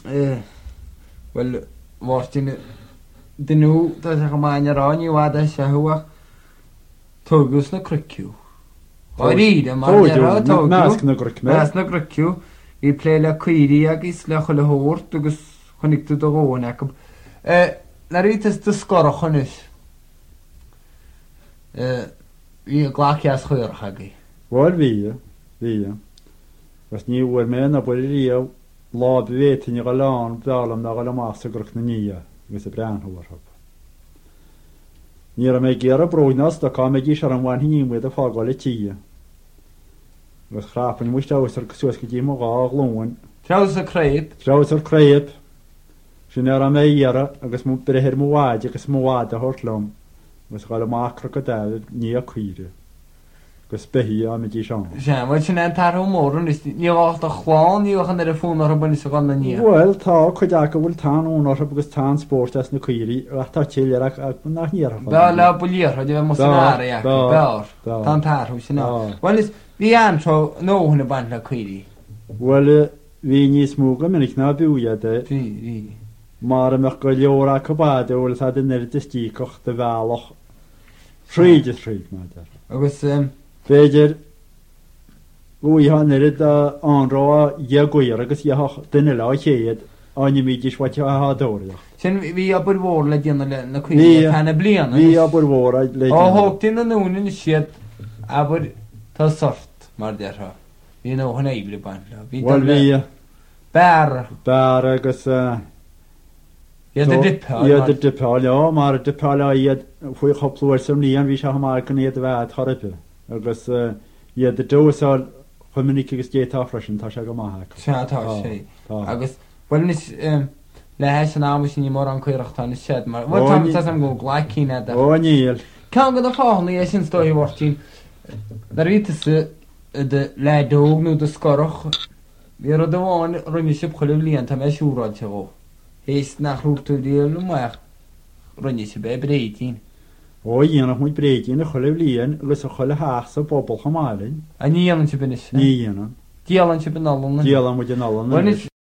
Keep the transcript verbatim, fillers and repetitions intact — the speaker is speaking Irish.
Wel, fos dyn nhw, does eich ymlaen ar on i wad eisiau hwach togws na cryciw. O'r un yma, Masg na gricmau. Masg na cryciw. I pleile cwyri ag islach o'r hwr, dwgys chwnigdwyd o gôn ac... Na rhaid ys dysgorach hwnnw. I glach ias chwyrach ag i. Wel fi, fi. Fas ni wyr mewn a bwyr i o lob i fetyn i gael on ddal am na gael o mas o grwch na nia. Fes y bran hwyr hwb. Ni'r am ei gyr o brwynos da ca me gys ar am wan hi'n wyd o ffogol y tia. Fes chrap yn wysd awys ar gyswys gyda mo gael glwyn. Traws y creib. Traws o'r creib. Sy'n ar am ei gyr agos mwyn byr mw wad agos mw wad a hortlwm. Fes gael o macro gyda ni o cwyri. Gos behi am y gys on. Sian, wel sy'n ein tar o môr yn ysdi. Ni o'ch da chwan, ni o'ch yn yr y ffôn o'r hwbyn ysg ond na ni. Wel, ta, chwydag o wyl tan o'n o'r hwbyn tan sport as na cwyri. A ta chil ar ac na ni ar hwbyn. Fel a bwlir, roedd i fe mos yn ar e ac. Fel, tan tar hwys yna. Wel, fi an tro, no hwn y band na cwyri. Wel, fi ni smwg am unig na bywiad e. Fi, fi. Mae'r ymwch goelior ac o bad o wyl ta dyn yr dysdicoch dy faloch. Rhaid y rhaid, mater. Agos, yym... Fedr, gwy hanner yda anro a ia gwyr agos ia hoch dyn yla o cheid o'n i mi gys wat ia hador. Sen fi a bwr fôr le dian na cwyri pan y blian. Fi a bwr fôr a le dian. O hwg dyn yn nhw'n yn siad a bwr ta sort mar der ha. Fi yna hwnna i bli ban. Wel fi... Ber. Ber agos... Ia dy dipal. Ia dy dipal, ja. Mae'r dipal a ia fwy choplwyr sy'n nian fi siach yma'r gynnyd y fad chorybl. Agos, ia, dy dywys o'r chwymynig agos geit offrysyn, ta siag o mahag. Sia, ta, si. Agos, wel nis, le hes yn awys ni mor an cwyrach ta, nis sied. Wel, tam tas am gwg, lai cyn edrych. O, niel. Cael gyda ffôn ni eisiau'n stoi wartyn. Dar i tys y le dwg nhw dysgorach. Fi ar o dywon, rwy'n eisiau bchwilio lian tam eisiau wrod se go. Heis na chlwg twy di ylw mwach. Rwy'n eisiau be breidyn. O, i'n o'ch mwyd breidyn y chwilio lian, agos o chwilio hachs o bobl chamalyn. A ni alan ti bynys? Ni alan. Di alan ti bynolon? Di alan mwyd yn olon.